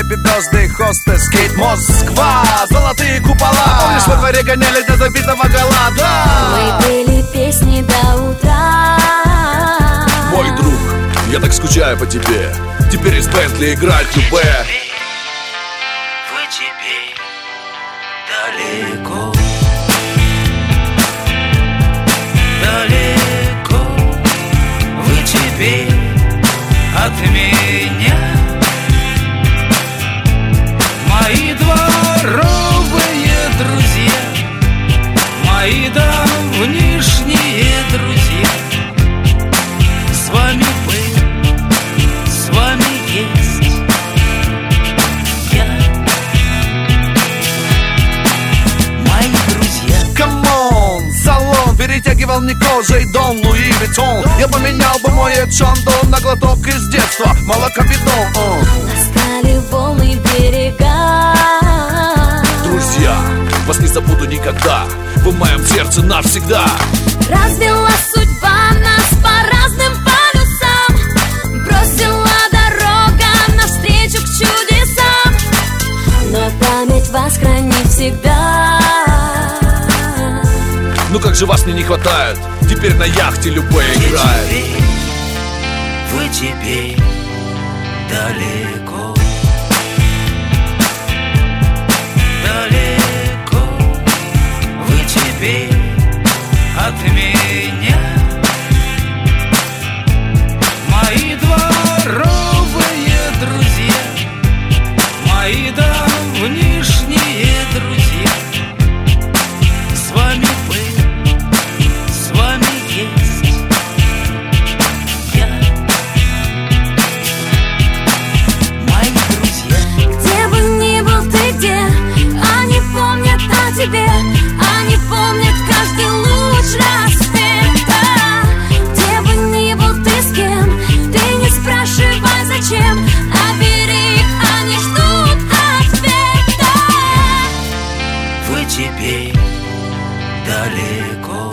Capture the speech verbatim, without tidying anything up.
Happy birthday, hostess, Кейт Москва. Золотые купола. Помнишь, во дворе гоняли до забитого голода? Мы пели песни до утра. Мой друг, я так скучаю по тебе. Теперь из Бентли играть любэ. Вы теперь далеко, далеко. Вы теперь от меня. Мои дворовые друзья, мои давнишние друзья. С вами был, с вами есть я. Мои друзья. Камон, салон перетягивал мне кожей Дон Луи Виттон. Я поменял бы мой Чондо на глоток из детства, молокобидон. Настали волны берега. Друзья, вас не забуду никогда. Вы в моем сердце навсегда. Развела судьба нас по разным полюсам. Бросила дорога навстречу к чудесам. Но память вас хранит всегда. Ну как же вас мне не хватает. Теперь на яхте любэ играет. Вы теперь далеко, далеко. Вы теперь от меня. Мои дворовые друзья, мои давнишние друзья. С вами был, с вами есть я. Мои друзья. Где бы ни был ты, где они помнят о тебе. Они помнят каждый луч рассвета. Где бы ни был ты, с кем ты не спрашивай зачем. А берег они ждут ответа. Вы теперь далеко,